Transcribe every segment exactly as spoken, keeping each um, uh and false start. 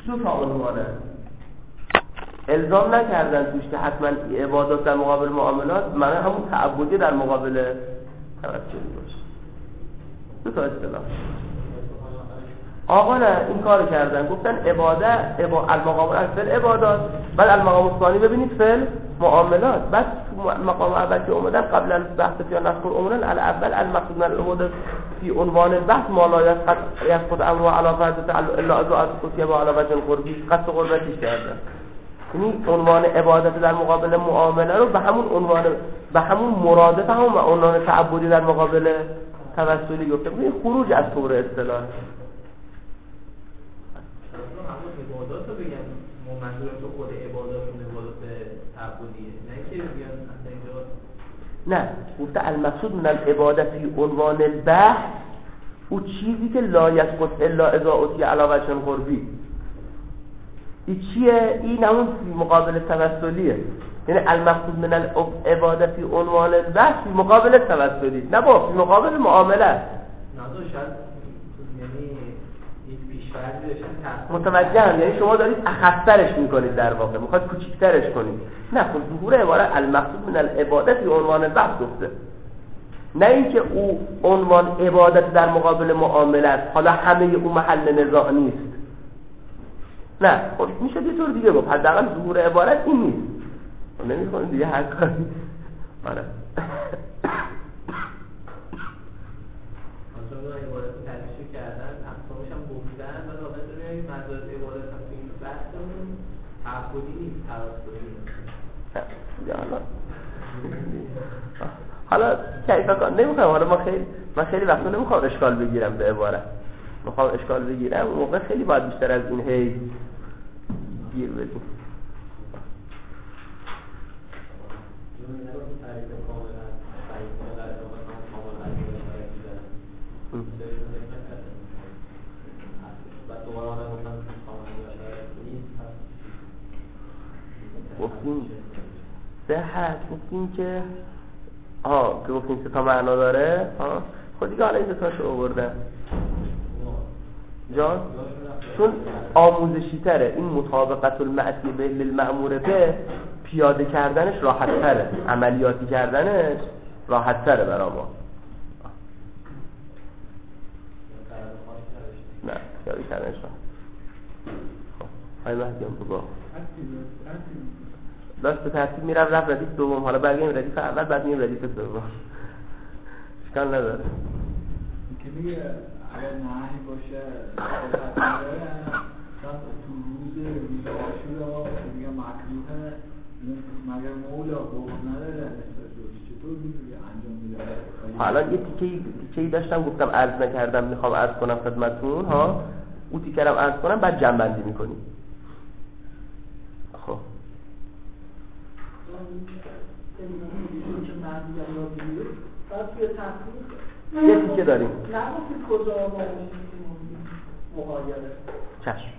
دو تا عنوانه، الزام نکردن توش که حتما عبادات در مقابل معاملات معنی همون تعبدی در مقابل توسلی باشه. دو تا اصطلاح. آقا نه این کارو کردن، گفتن عبادت عبا المقام الاول عبادات، بعد المقام الثانی ببینید فعل معاملات، بعد مقام اول که اومدن قبل از بحث فی نذکر عموما الاول المقصود من العبادات فی عنوان البحث ما لا يسقط يسقط امر علی فرض تعلق الا اذا اتقوا با علی وجه قربی قصد قربتیش کردن. یعنی عنوان عبادت در مقابل معامله رو به همون عنوان به همون مرادف هم و عنوان تعبدی در مقابل توسلی گفته. این خروج از طور اصطلاح عبادات رو بگم منظور تو خود عبادات اون عبادات تعبدیه، نه که بیان اصلا اینجا نه گفته المقصود من العبادت فی عنوان البحث او چیزی که لا یسقط الا اذا اتي علی وجه قربی. این چیه؟ این همون فی مقابل توسلیه، یعنی المقصود من العبادت فی عنوان البحث فی مقابل توسلی، نه با فی مقابل معامله. نه تو شاید یعنی متوجهم، یعنی شما دارید اخصرش میکنید، در واقع میخواد کوچیکترش کنید. نه خود ظهور عبارت المقصود من العبادت به عنوان البحث گفته، نه اینکه او عنوان عبادت در مقابل معامله است، حالا همه او محل نزاع نیست. نه خب میشه یه طور دیگه گفت حداقل ظهور عبارت این نیست. نمیخوایم دیگه هر کاری. آره تعبدی نیست، توسلی حالا حالا کیفا کن نمیخوام، حالا ما خیلی من خیلی وقتا نمیخوام اشکال بگیرم به عبارت، میخوام اشکال بگیرم اون موقع خیلی باید بیشتر از این هی گیر بدیم. گفتیم صحت، گفتیم که آه که گفتیم سه تا معنا داره. ها خود دیگه حالا این تاشو آورده جان، چون آموزشی تره این مطابقت المعصیه به للمأمور به، پیاده کردنش راحت تره، عملیاتی کردنش راحت تره برای ما. نه پیاده کردنش راحت. خب های محکم بگاه داشت به ترتیب میرم رفت ردیف دوم، حالا برگیم ردیف اول بعد میریم ردیف دوم، اشکال نداره. که میگه اگر نهی باشه شاید تو روز روز عاشورا میگه مکروهه مگر مولا بغض نداره، چطور میگه انجام میده؟ حالا یه تیکه‌ای تیکه‌ای داشتم گفتم عرض نکردم، میخوام عرض کنم خدمتتون ها، اون تیکه رو عرض کنم بعد جمع بندی میکنیم. خب یه تیکه داریم چشم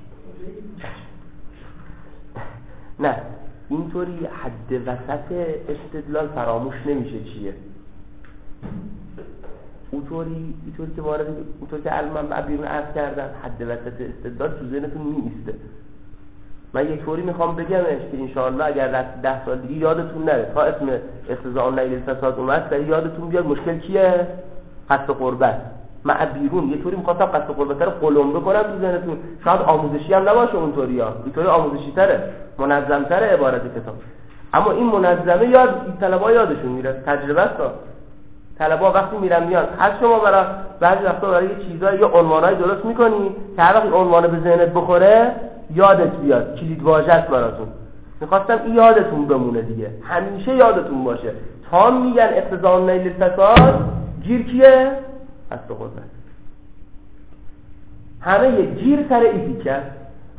نه اینطوری حد وسط استدلال فراموش نمیشه چیه، اونطوری اینطوری که وارد اونطوری که علما بیرون عرض کردن حد وسط استدلال تو ذهنتون نیسته. من یک طوری میخوام بگمش که انشاءالله اگر رفت ده سال دیگه یادتون نره تا اسم اقتضاء نیل الفساد اومد تا یادتون بیاد مشکل کیه؟ قصد قربت. من بیرون یه طوری میخواستم قصد قربت رو قلم بکنم تو ذهنتون، شاید آموزشی هم نباشه اونطوری ها، اینطوری آموزشی تره، منظم تره عبارت کتاب، اما این منظمه یاد این طلبا یادشون میره، تجربه است. طلبا وقتی میرن میان از شما برای بعضی وقتا برای یه چیزای یا عنوانای درست میکنی که هر وقت این عنوان به ذهنت بخوره یادت بیاد، کلید واژه است براتون. میخواستم این یادتون بمونه دیگه، همیشه یادتون باشه تا میگن اقتضاء نیل الفساد گیر کیه؟ قصد قربت. همه یه گیر سر ایدی کرد.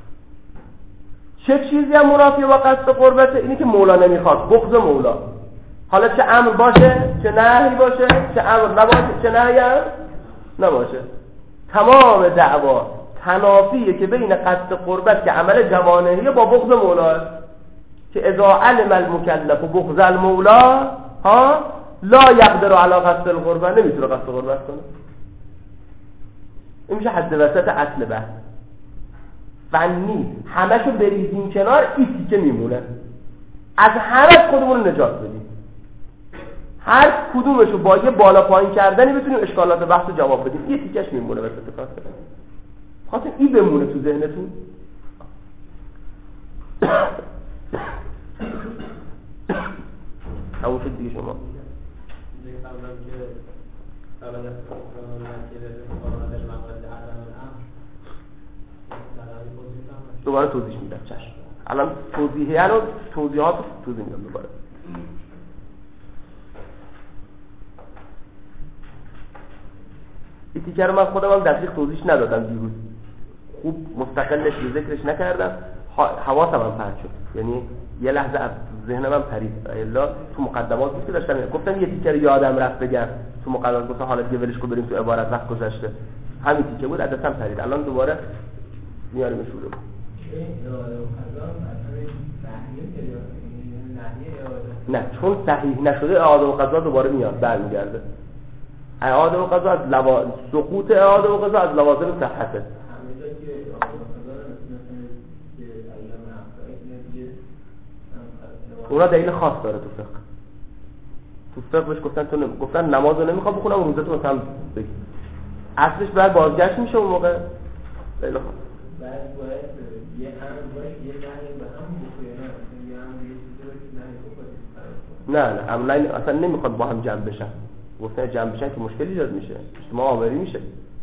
چه چیزی هم منافی با قصد قربته؟ اینی که مولا نمیخواد، بغض مولا. حالا چه امر باشه چه نهی باشه، چه امر نباشه چه نهی هم نباشه، تمام دعوا تنافیه که بین قصد قربت که عمل جوانحیه با بغض مولا، که اذا علم المکلف و بغض المولا ها لا یقدر علی قصد القربت، نمیتونه قصد قربت کنه. این میشه حد وسط اصل بحث. فنی همشو بریزیم کنار، این تیکه میمونه. از همه خودمون رو نجات بدیم، هر کدومشو با یه بالا پایین کردنی بتونیم اشکالات بحث رو جواب بدیم، یه تیکش میمونه واسه کار کنیم. خاطر این بمونه تو ذهنتون. همون شد دیگه. شما دوباره توضیح میدم. چشم. الان توضیحه رو توضیحات رو توضیح میدم دوباره. این تیکه رو من خودم هم دقیق توضیح ندادم دیروز، خوب مستقلش رو ذکرش نکردم، حواسم هم پرت شد، یعنی یه لحظه از ذهنم هم پرید. الا تو مقدمات بود که داشتم گفتم یه تیکه رو یادم رفت بگم تو مقدمات، گفتم حالا دیگه ولش کن بریم تو عبارت، وقت گذشته. همین تیکه بود از دستم پرید، الان دوباره میاریمش رو. نه، چون صحیح نشده اعاده و قضا دوباره میاد برمیگرده. اعاده و قضا از لوا... سقوط اعاده و قضا از لوازم صحته. اونا دلیل خاص داره تو فقه. تو فقه بهش گفتن تو نم... گفتن نمازو نمیخوام بخونم، روزتو مثلا بگی. اصلش بعد بازگشت میشه اون موقع. دلیل خاص. بعد باید یه هم باید یه نهی به هم بخونه، یه هم یه چیزی که نهی بکنید. نه نه عملاً اصلا نمیخواد با هم جمع بشن. گفتن جمع بشن که مشکلی ایجاد میشه، اجتماع آوری میشه.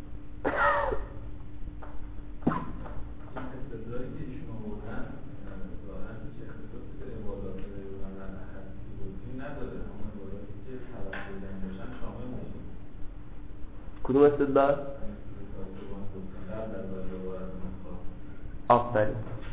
کدوم استدلال؟ آفرین.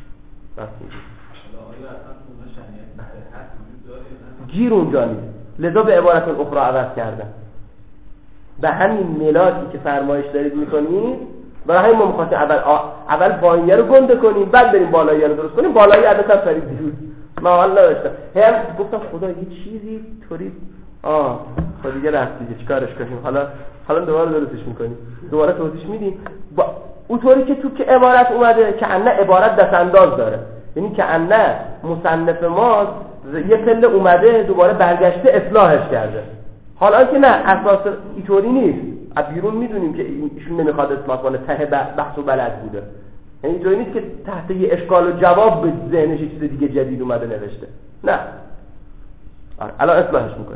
گیر اونجا نیست، لذا به عبارت اخرى عوض کردن. به همین ملاکی که فرمایش دارید میکنید، برای همین ما میخواستیم اول اول پایینیه رو گنده کنیم، بعد بریم بالاییه رو درست کنیم. بالایی عدتا فرید دیروز من حال نداشتم، هم گفتم خدا یه چیزی طوری آه خب دیگه رفت دیگه چیکارش کنیم، حالا حالا دوباره درستش میکنیم، دوباره توضیح میدیم. با اونطوری که تو که عبارت اومده که انه عبارت دست انداز داره، یعنی که انه مصنف ما یه پله اومده دوباره برگشته اصلاحش کرده. حالا که نه، اساس اینطوری نیست. از بیرون میدونیم که ایشون نمیخواد اصلاح کنه، ته بحث و بلد بوده. یعنی اینطوری نیست که تحت یه اشکال و جواب به ذهنش چیز دیگه جدید اومده نوشته. نه، الان اصلاحش میکنیم.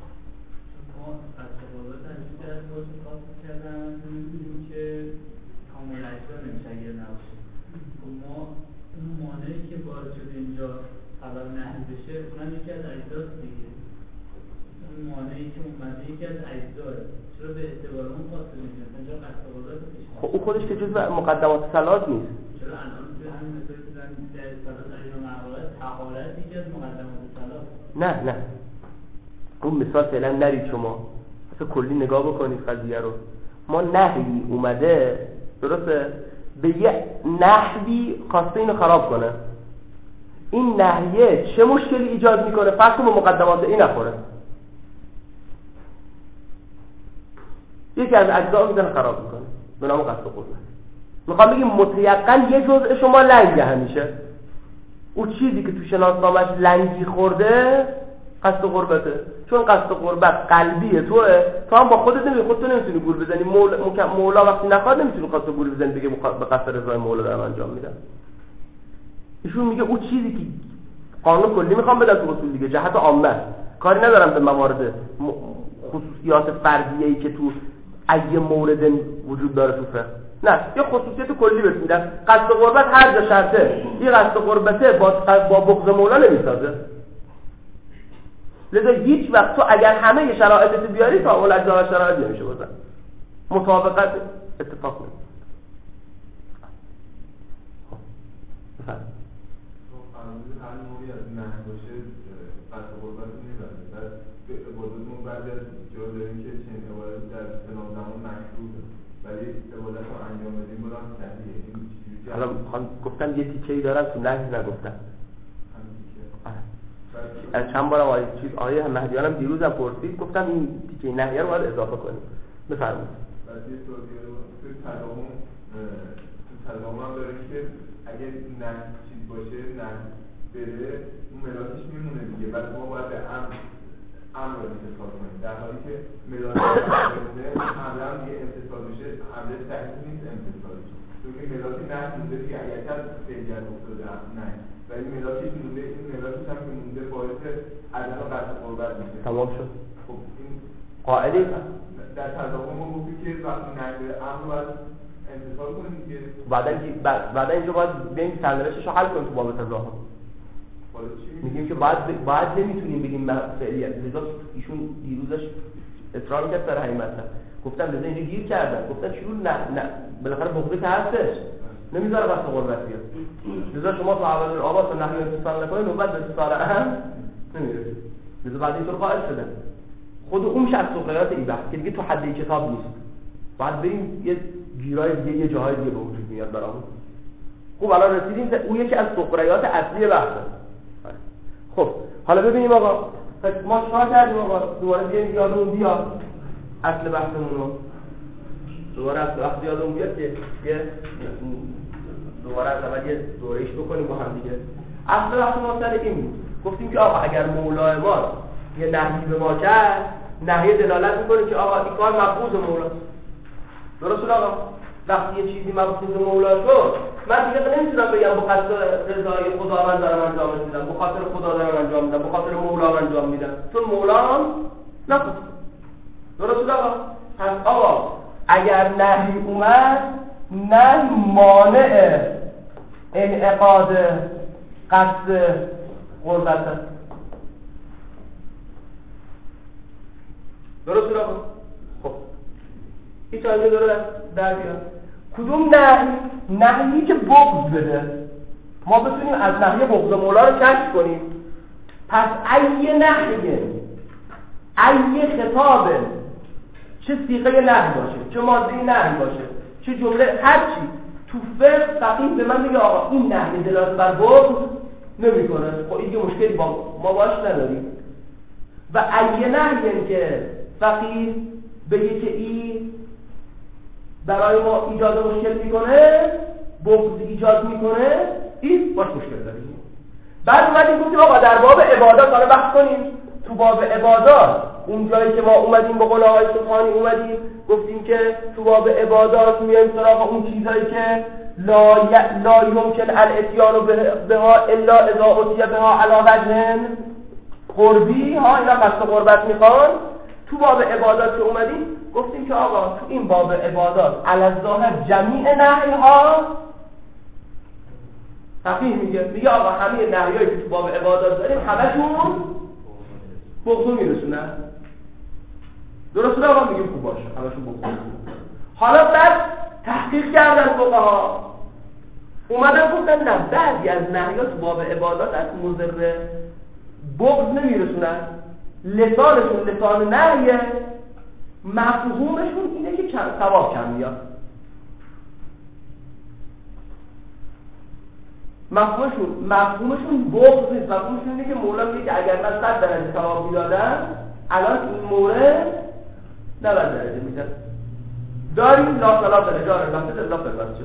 خبر نهی بشه اونم یکی از اجزاست دیگه. اون مانعی که اومده یکی از اجزاه، چرا به اعتبار اون فاصله میشه؟ اینجا قصد قربت پیش خب او خودش که جزء مقدمات صلات نیست. چرا الان تو همین مثال که دارن در صلات عین و معقولت طهارت یکی از مقدمات صلات؟ نه نه، اون مثال فعلا نرید شما، اصلا کلی نگاه بکنید قضیه رو. ما نهی اومده درسته به یه نحوی خواسته اینو خراب کنه. این نهیه چه مشکلی ایجاد میکنه؟ فرض کن مقدمات این نخوره، یکی از اجزا میزنه خراب میکنه به نام قصد قربت. میخوام بگیم متیقن یه جزء شما لنگه، همیشه او چیزی که تو شناسنامه‌اش لنگی خورده قصد قربته، چون قصد قربت قلبیه توه، تو هم با خودت نمی خودت نمیتونی گول بزنی. مولا, مولا وقتی نخواد نمیتونی قصد گول بزنی بگه به قصد رضای مولا دارم انجام میدم. ایشون میگه اون چیزی که قانون کلی میخوام بدم تو اصول دیگه، جهت عامه، کاری ندارم به موارد خصوصیات فردیه‌ای که تو اگه مورد وجود داره تو فقه. نه، یه خصوصیت کلی بهت میدم. قصد قربت هر جا شرطه، این قصد قربته با با بغض مولا نمیسازه. لذا هیچ وقت تو اگر همه شرایطت بیاری تا اول اجزا شرایط نمیشه بزن، مطابقت اتفاق نمیشه. قانون هر نوعی از نهی باشه قصد قربت رو میبره. بعد به عبادتمون بعد از جا داریم که چنین عبادت در سلام زمان مشروعه، ولی عبادت رو انجام بدیم برام صحیحه. حالا گفتم یه تیکه‌ای دارم تو نهی نگفتم. از چند بارم آیه چیز آیه مهدیان هم دیروزم پرسید، گفتم این تیکه نهیه رو باید اضافه کنیم. بفرمایید. بعد یه توضیح رو توی تداوم تو تداوم هم داره که اگه نه چیز باشه نه بره اون ملاکش میمونه دیگه بعد ما باید به امر امر رو اتصال کنیم در حالی که ملاکش بمونه حمله هم دیگه امتصال بشه حمله صحیح نیست امتصالش چون که ملاک نه مونده دیگه اگر که فعلیت افتاده نه ولی ملاکش مونده این ملاکش هم که مونده باعث عدم قطع قربت میشه تمام شد. خب این قاعده در تضامن ما گفتی که وقتی نحوه امر باید امتصال کنیم دیگه بعدا بعدا اینجا باید بریم سرنوشتش رو حل کنیم تو باب تضامن. میگیم که باید باید نمیتونیم بگیم فعلیت. لذا ایشون دیروزش اصرار کرد سر همین مطلب. گفتم لذا اینجا گیر کردن. گفتن چرا نه نه بالاخره بغضه که هستش. نمیذاره وقت قربت بیاد. لذا شما تو اول آواز و نحوه اتصال نکنید نوبت به اتصال هم نمیرسید. لذا بعد اینطور قائل شدن. خود اون میشه از سقراط این بحث که دیگه تو حد کتاب نیست. بعد بریم یه گیرای دیگه یه جاهای دیگه به وجود میاد برامون. خب الان رسیدیم به اون یکی از سقراط اصلی بحثه. خب حالا ببینیم آقا ما چیکار کردیم آقا دوباره بیایم یادمون بیاد اصل بحثمون رو دوباره اصل بحث یادمون بیاد که یه دوباره از اول یه دوره‌ایش بکنیم با هم دیگه. اصل بحث ما سر این بود گفتیم که آقا اگر مولا ما یه نهی به ما کرد نهی دلالت میکنه که آقا این کار مفروض مولا درست آقا وقتی یه چیزی مفروض مولا شد من دیگه نمیتونم بگم به خاطر رضای خداوند دارم انجام میدم به خاطر خدا دارم انجام میدم به خاطر مولا انجام میدم چون مولا هم نخواست درست آقا پس آقا اگر نهی اومد نه مانع انعقاد قصد قربت درست آقا خب این تایمه داره در بیاد کدوم نهی؟ نهی که بغض بده ما بتونیم از نهی بغض مولا رو کشف کنیم. پس ای نهیه ای خطابه چه صیغه نهی باشه چه ماده نهی باشه چه جمله هرچی تو فقه فقیه به من میگه آقا این نهی دلالت بر بغض نمیکنه. خب این یه مشکلی با ما باش نداریم. و ای نهیه که فقیه بگه که این برای ما ایجاد مشکل میکنه بغض ایجاد میکنه این باش مشکل داریم. بعد اومدیم گفتیم آقا در باب عبادات حالا بحث کنیم. تو باب عبادات اون جایی که ما اومدیم با قول آقای سبحانی اومدیم گفتیم که تو باب عبادات میایم سراغ اون چیزایی که لا ی... لا یمکن الاتیان بها الا اذا اتي بها علی وجه قربی ها اینا قصد قربت میخوان. تو باب عبادات که اومدیم گفتیم که آقا تو این باب عبادات علی الظاهر جمیع نهی ها فقیه میگه میگه آقا همه نهیایی که تو باب عبادات داریم همشون بغضو میرسونن. درسته آقا میگیم خوب باشه همشون بغضو میرسونن. حالا بعد تحقیق کردن فقها اومدن گفتن نه بعضی از نهیات تو باب عبادات از مضر بغض نمیرسونن. لسانشون لسان نهیه مفهومشون اینه که ثواب کم میاد. مفهومشون مفهومشون بغض نیست. مفهومشون اینه که مولا میگه که اگر من صد درجه ثواب میدادم الان این مورد نود درجه میده. داریم لا صلاة رجال المسجد الا فی المسجد.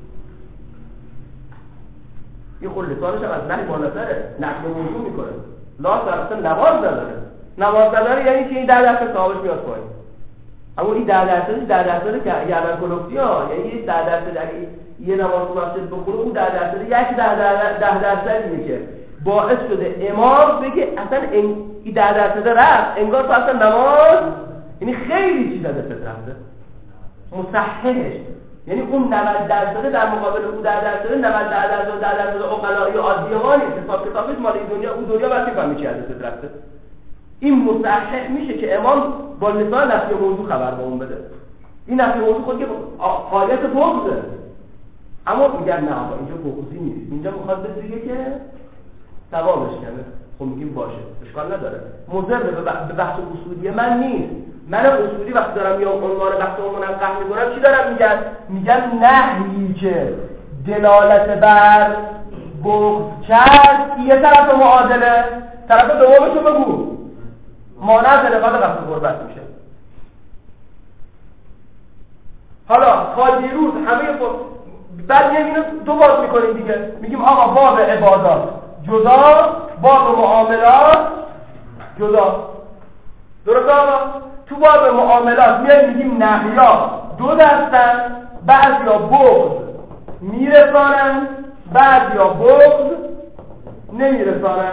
این خود لسانش هم از نهی بالاتره نهی موضوع میکنه. لا صلاة نماز نداره. نماز نداره یعنی که این در درصد ثوابش میاد پایین. اما این در درصدش در درصد که گردن کلفتی ها یعنی در درصد اگه یه نماز تو مسجد بخونه اون در درصد یکی ده درصدیه که باعث شده امام بگه اصلا این در درصد رفت انگار تو اصلا نماز یعنی خیلی چیز دست رفته مصححش یعنی اون نود درصد در مقابل اون در درصد نود درصد در درصد عقلای عادی ما نیست. حساب کتابش مال دنیا اون دنیا واسه فهمی چی دست رفته. این مصحح میشه که امام با لسان نفی موضوع خبر به اون بده. این نفی موضوع خود که آیت بغضه اما میگن نه آقا اینجا بغضی نیست اینجا میخواد بگه که ثوابش کمه. خب میگیم باشه اشکال نداره مضر به بحث اصولی من نیست. من اصولی وقتی دارم یا عنوان بحثمو منقح میکنم چی دارم میگن؟ میگن نهی که دلالت بر بغض کرد یه طرف معادله طرف دومشو بگو مانع از انعقاد قصد قربت میشه. حالا تا دیروز همه بعد میگیم اینو دو باز میکنیم دیگه، میگیم آقا باب عبادات جدا، باب معاملات جدا. درسته آقا؟ تو باب معاملات میایم میگیم نهیا دو دستن، بعضیا بغض میرسانن، بعضیا بغض نمیرسانن.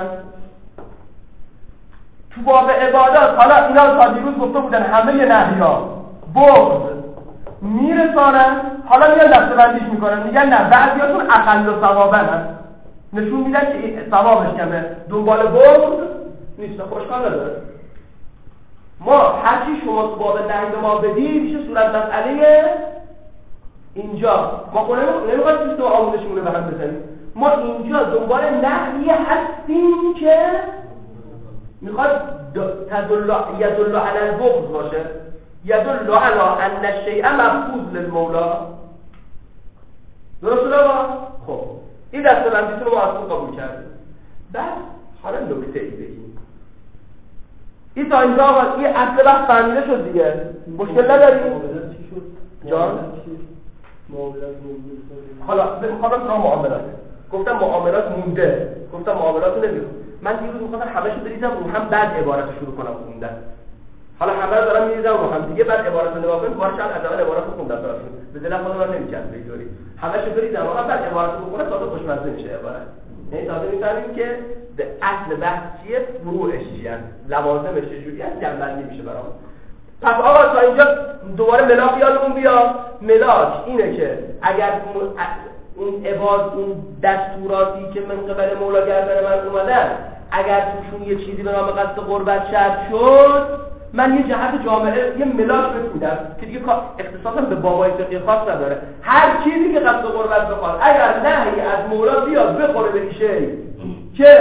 تو باب عبادات حالا اینا تا دیروز گفته بودن همه نهیا بغض میرسانن، حالا میان دسته‌بندیش میکنن میگن نه بعضیاتون اقل و ثوابن، نشون میدن که ثوابش کمه، دنبال بغض نیست. خوشحال نداره. ما هرچی شما تو باب نهی به ما بدید میشه صورت مسئله اینجا. ما خونه نمیخواید چیز تو آموزشمونه به هم بزنیم. ما اینجا دنبال نهی هستیم که میخواد تدل یدل علی البغض باشه، یدل علی ان الشیء مبغوض للمولا. درسته آقا؟ خب این دسته‌بندیتون رو ما از اون قبول کردیم. بعد حالا نکته ای بگیم. این تا اینجا آقا این اصل بحث فهمیده شد دیگه، مشکل نداریم. جان حالا میخوام تو معاملات گفتم معاملات مونده، گفتم معاملات رو نمیگم. من دیروز میخواستم همه‌شو بریزم رو هم، بعد عبارت شروع کنم خوندن. حالا همه رو دارم میریزم رو هم دیگه، بعد عبارت رو نگاه کنیم بارش از اول عبارت رو خوندم براتون. به دل خودم رو نمی‌چرخه به اینطوری. همه‌شو بریزم رو هم، بعد عبارت رو بخونم تا خوشمزه میشه عبارت. یعنی تازه می‌فهمیم که به اصل بحث چیه، فروعش چیه، لوازمش چجوریه، جنبندی میشه برام. پس آقا تا اینجا دوباره ملاک یادمون بیاد. ملاک اینه که اگر اون عباد اون دستوراتی که من قبل مولا گردن من اومدن اگر توشون یه چیزی به نام قصد قربت شرط شد، من یه جهت جامعه یه ملاک بسیدم که دیگه اختصاصا به بابای فقهی خاص نداره. هر چیزی که قصد قربت بخواد اگر نهی از مولا بیاد بخوره به ایشه که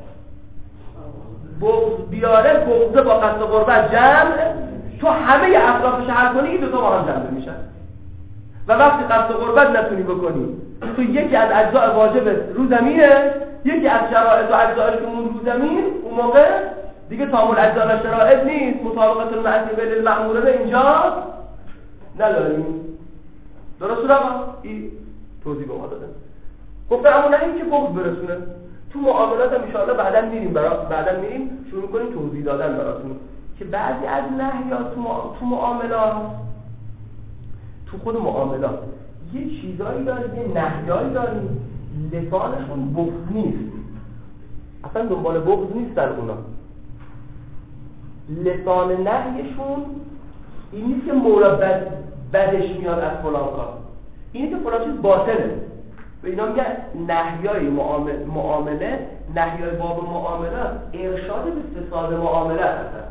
بغض بیاره، بغض با قصد قربت جمع، تو همه اطرافش حل کنی این دوتا با هم جمع میشن. و وقتی قصد قربت نتونی بکنی، تو یکی از اجزاء واجب رو زمینه، یکی از شرایط و اجزاءش که اون رو زمین، اون موقع دیگه تامل اجزاء و شرایط نیست، مطابقت المعصیه للمأموره اینجا نداریم. درست شد آقا؟ این توضیح به ما دادن. گفتم اما نه اینکه بغض برسونه. تو معاملات هم ان شاء الله بعداً میریم برا بعداً میریم شروع کنیم توضیح دادن براتون که بعضی از نهیات تو, مع... تو معاملات، تو خود معاملات یه چیزایی داریم، یه نهیایی داریم لسانشون بغض نیست، اصلا دنبال بغض نیستن اونا. لسان نهیشون این نیست که مولا بد بدش میاد از فلان کار، اینه که فلان چیز باطله. و اینا میگن نهیای معامله, معامله نهیای باب معاملات ارشاد به فساد معامله هستن.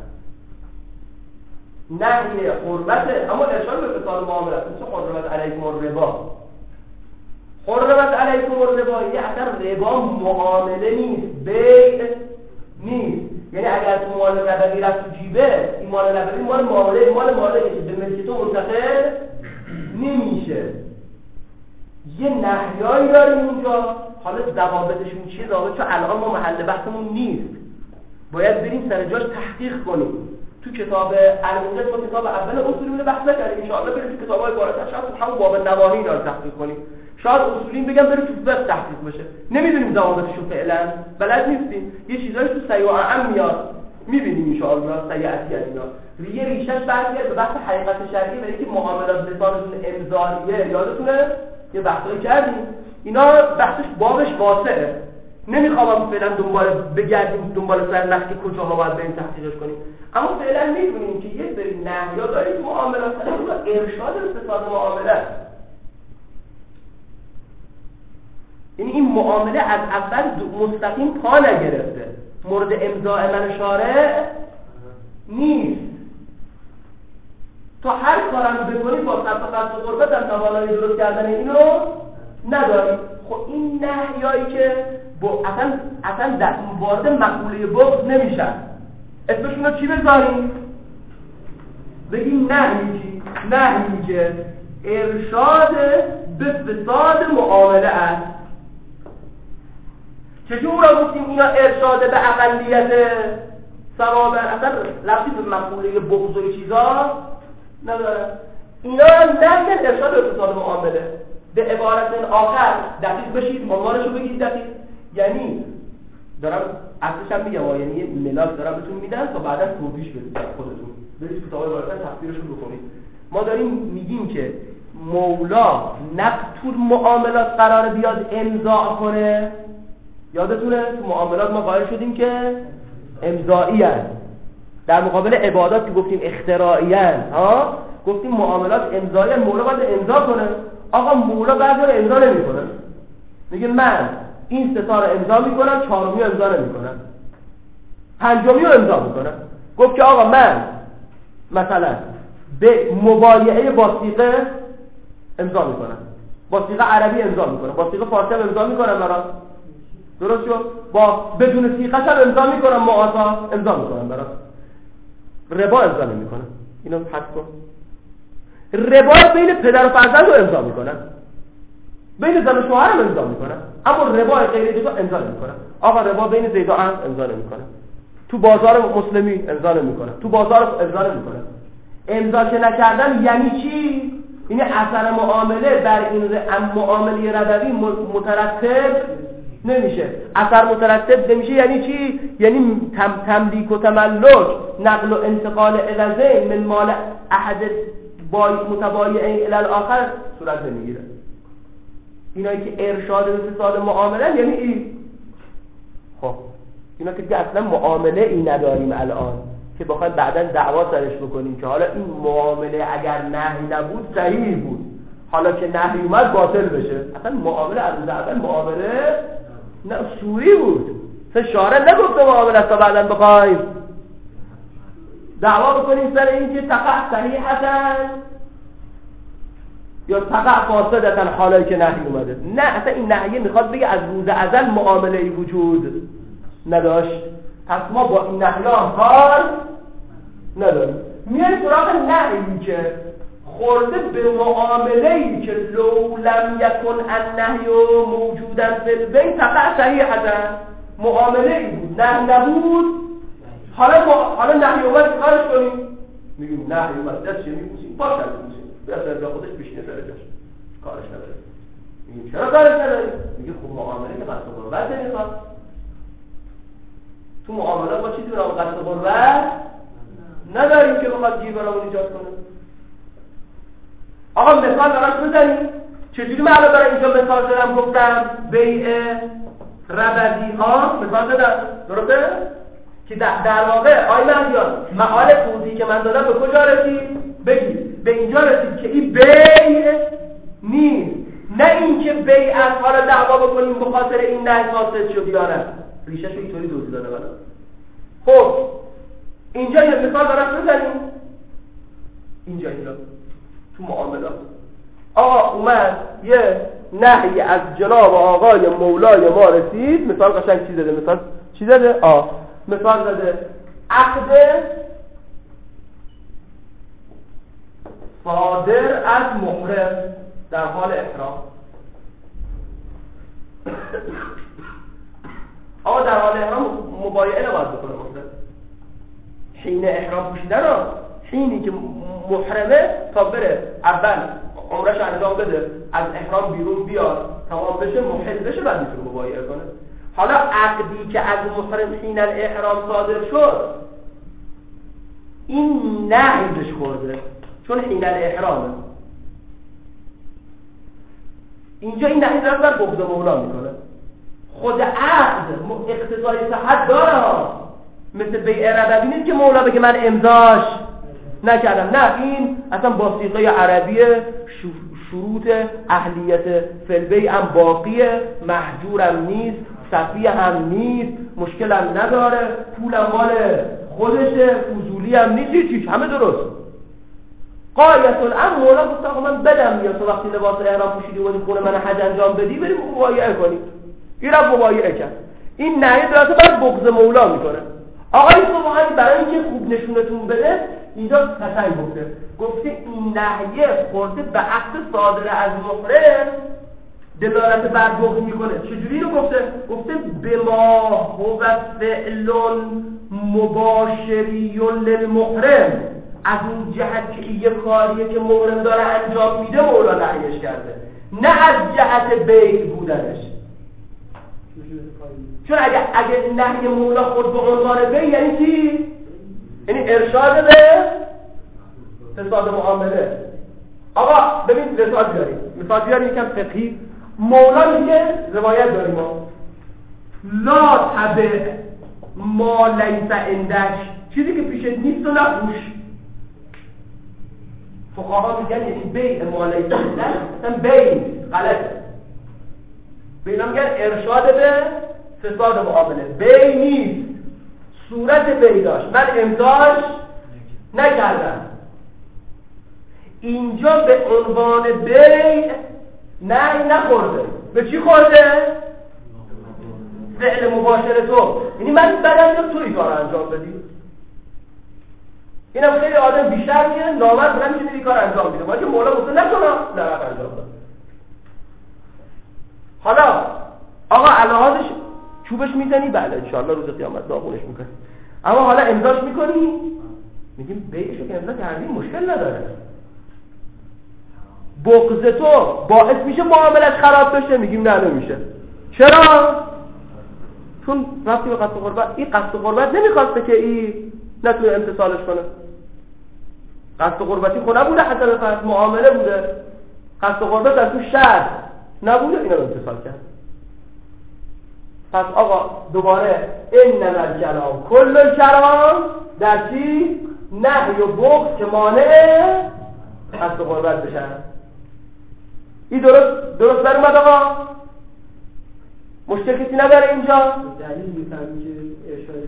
نهی حرمته اما ارشاد به فساد معامله است. مثل حرمت علیکم الربا، حرمت علیکم الربا یه اصلا ربا معامله نیست، بیع نیست. یعنی اگر تو مال ربوی رفت تو جیبه، این مال ربوی مال معامله، مال معامله که به ملک تو منتقل نمیشه. یه نهیایی داریم اونجا، حالا ضوابطشون چیه؟ ضوابط چون الان ما محل بحثمون نیست، باید بریم سر جاش تحقیق کنیم. تو کتاب الموجز ما کتاب اول اصولی رو بحث نکردیم، ان شاء الله بریم تو کتاب‌های بالاتر شاید تو همون باب نواهی اینا رو تحقیق کنیم. شاید اصولین بگم بریم تو فقه تحقیق بشه، نمیدونیم ضوابطشو فعلا، بلد نیستیم. یه چیزایی تو سیاع عام میاد میبینیم ان شاء الله سیاعتی از اینا. یه ریشش برمیگرده به بحث حقیقت شرعی و اینکه معاملات لسانشون امضاییه. یادتونه یه بحثایی کردیم، اینا بحثش بابش واسعه، نمیخوام فعلا دنبال بگردیم دنبال سر نخ که کجاها باید بریم تحقیقش کنیم. اما فعلا میدونیم که یه سری نهی‌ها داریم معاملات رو ارشاد به فساد معامله است. یعنی این معامله از اول مستقیم پا نگرفته، مورد امضاء من شارع نیست. تو هر کارم بکنی با صرف قصد قربت هم توانایی درست کردن اینو نداری. خب این نهیایی که با اصلا اصلا در وارد مقوله بغض نمیشن، اسمشون رو چی بذاریم؟ بگیم نهی چی؟ نهی که ارشاد به فساد معامله است. چجور را گفتیم اینا ارشاد به اقلیت ثواب اصلا ربطی به مقوله بغض و چیزا نداره. اینا نهی ارشاد به فساد معامله، به عبارت آخر دقیق بشید، عنوانشو بگید دقیق. یعنی دارم اصلش هم میگم یعنی یه ملاک دارم بهتون میدن تا بعدا توضیح بدید خودتون. برید کتابای بالاتر تفسیرشو بخونید. ما داریم میگیم که مولا نقد تو معاملات قرار بیاد امضا کنه. یادتونه تو معاملات ما قائل شدیم که امضایی هست. در مقابل عبادات که گفتیم اختراعی هست، ها گفتیم معاملات امضایی هست، مولا باید امضا کنه. آقا مولا بعضی رو امضا نمیکنه، میگه من این ستا رو امضا میکنم، چهارمی رو امضا نمیکنم، پنجمی رو امضا میکنم. گفت که آقا من مثلا به مبایعه با صیغه امضا میکنم، با صیغه عربی امضا میکنم، با صیغه فارسی هم امضا میکنم، برام درست شد. با بدون صیغه هم امضا میکنم، معاصا امضا میکنم، برام ربا امضا نمیکنم. اینو حد کن. ربا بین پدر و فرزند رو امضا میکنم، بین زن و شوهر هم امضا میکنم، اما ربا غیر دیگه امضا نمیکنم. آقا ربا بین زید و عمرو امضا نمیکنم، تو بازار مسلمی امضا نمیکنم، تو بازار امضا نمیکنم. امضا که نکردن یعنی چی؟ یعنی اثر معامله بر این معامله ربوی مترتب نمیشه. اثر مترتب نمیشه یعنی چی؟ یعنی تم تملیک و تملک، نقل و انتقال الازین من مال احد بای متبایعین الی الاخر صورت نمیگیره. اینایی که ارشاد به فساد معامله یعنی این. خب اینا که دیگه اصلا معامله ای نداریم الان که بخوایم بعداً دعوا سرش بکنیم که حالا این معامله اگر نهی نبود صحیح بود، حالا که نهی اومد باطل بشه. اصلا معامله از روز اول معامله نه سوری بود. سه شارع نگفته معامله تا بعداً بخوایم دعوا بکنیم سر این که تقع صحیحتاً یا تقع فاسدتاً حالا که نهی اومده. نه، اصلا این نهیه میخواد بگه از روز ازل معامله ای وجود نداشت، پس ما با این نهیه هم کار نداریم. میایم سراغ نهیی که خورده به معامله ای که لو لم یکن النهی موجودا فی البیع تقع صحیحتاً، معامله ای بود نه نبود، حالا ما حالا نهی اومد کارش کنیم، میگیم نهی اومد دست چه میبوسیم باشه میبوسیم به جا خودش بشینه سر جاش، کارش نداریم. میگیم چرا کارش نداریم؟ میگیم خب معامله که قصد قربت نمیخواد. تو معاملات با چیزی برام قصد قربت نداریم که بخواد گیر برامون ایجاد کنه. آقا مثال براش بزنیم. چجوری من الان برای اینجا مثال زدم؟ گفتم بیع ربوی ها مثال زدم، درسته؟ که در واقع آی مهدیان محال توضیحی که من دادم به کجا رسید؟ بگید به اینجا رسید که این بیع نیست، نه این که بیع از حالا دعوا بکنیم به خاطر این نه فاسد شد یا نه. ریشه‌شو اینطوری توضیح داده من. خب اینجا یه مثال براش بزنیم. اینجا اینجا تو معاملات آقا اومد یه نهی از جناب آقای مولای ما رسید، مثال قشنگ چی زده؟ مثال چی زده؟ آه مثال زده عقد صادر از محرم در حال احرام. آقا در حال احرام مبایعه نباید بکنه محرم. حین احرام پوشیدن رو حینی که محرمه تا بره اول عمرش انجام بده، از احرام بیرون بیاد، تمام بشه، محل بشه، بعد میتونه مبایعه کنه. حالا عقدی که از محرم حین الاحرام صادر شد این نهی بهش خورده چون حین الاحرامه. اینجا این نهی داره بر بغض مولا میکنه. خود عقد اقتضای صحت داره، مثل بیع ربوی نیست که مولا بگه من امضاش نکردم. نه، این اصلا با صیغه عربیه، شروط اهلیت فلبی هم باقیه، محجورم نیست، صفی هم نیست، مشکل هم نداره، پولم مال خودشه، فضولی هم نیست، چیچ همه درست. قایت الامر مولا گفت آقا من بدم یا تو وقتی لباس احرام پوشیدی اومدی خونه من حج انجام بدی بریم مبایعه کنی. این رفت مبایعه کرد. این نهی درسته بعد بغض مولا میکنه. آقای سبحانی برای اینکه خوب نشونتون بده اینجا تشریح گفته گفته این نهیه خورده به عقد صادر از محرم دلالت بر بغض میکنه. چجوری رو گفته؟ گفته بما هو فعل مباشری للمحرم، از اون جهت که یه کاریه که محرم داره انجام میده مولا نهیش کرده. نه از جهت بیع بودنش. چون اگه اگه نهی مولا خود به عنوان بیع یعنی چی؟ یعنی ارشاد به فساد معامله. آقا ببین مثال بیاریم مثال بیاریم یکم فقهی. مولا میگه روایت داریم ما لا تبع ما لیس عندک، چیزی که پیشت نیست و نفروش. فقها میگن یعنی بیع ما لیس عندک اصلا بیع نیست، غلطه. به اینا میگن ارشاد به فساد معامله. بیع نیست، صورت بیع داشت، من امضاش نکردم. اینجا به عنوان بیع نه نخورده. به چی خورده؟ فعل مباشر تو. یعنی من بدم توی کار انجام بدی. اینم خیلی آدم بیشتر میگه نامرد نمیشه این کار انجام میده. ما که مولا گفته نکنم نرفت انجام بده. حالا آقا الهادش چوبش میزنی؟ بله انشاءالله روز قیامت داغونش میکنی. اما حالا امضاش میکنی؟ میگیم بیعشو که امضا کردی مشکل نداره. بغض تو باعث میشه معاملش خراب بشه؟ میگیم نه نمیشه. چرا؟ چون رفتی به قصد قربت، این قصد قربت نمیخواسته که این نتونه امتصالش کنه. قصد قربتی خود نبوده، حتی فرض معامله بوده. قصد قربت در تو شرط نبوده، اینا رو امتصال کرد. پس آقا دوباره انما الکلام کل الکلام در چی؟ نهی و بغض که مانع قصد قربت بشن. این درست درست در اومد آقا؟ مشکل کسی نداره اینجا؟ دلیل میفهمی که ارشاد